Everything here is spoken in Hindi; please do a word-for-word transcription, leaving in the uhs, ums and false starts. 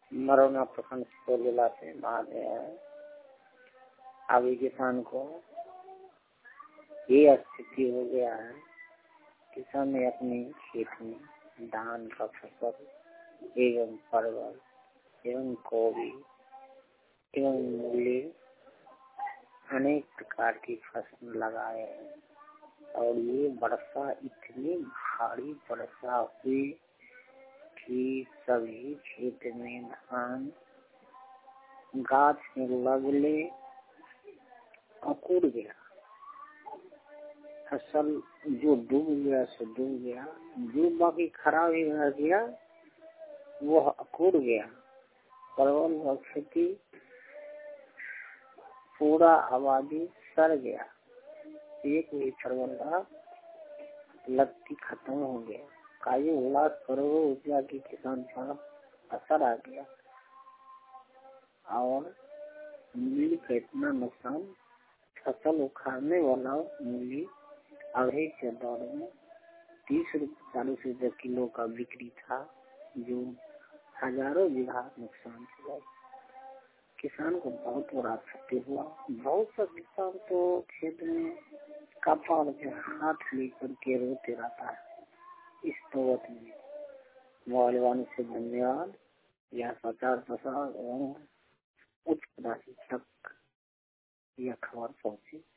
मरौना प्रखंड सुपौल जिला से महादेव है। अभी किसान को ये स्थिति हो गया है, किसान ने अपने खेत में धान का फसल एवं परवल एवं गोभी एवं मूली अनेक प्रकार की फसल लगाए हैं और ये वर्षा इतनी भारी वर्षा हुई कि सभी खेत में धान गाछ में लगले अकुड़ गया। फसल जो डूब गया सो डूब गया, जो बाकी खराब ही रह गया वो अकुड़ गया। परवल और खेती पूरा आबादी सड़ गया, एक भी परवल का लत्ती खत्म हो गया। काई लाख करोड़ों रुपया की किसान पर असर आ गया और मूली का इतना नुकसान, फसल उखाड़ने वाला मूली अभी के दौर में तीस रुपये चालीस रुपये किलो का बिक्री था, जो हजारों बीघा नुकसान हुआ। किसान को बहुत बड़ा क्षति हुआ। बहुत सा किसान तो खेत में कपाल के हाथ लेकर के रोते रहता है। इस तौर में मोबाइल से धन्यवाद। यह प्रचार प्रसार एवं उच्च राशि तक यह खबर पहुंची।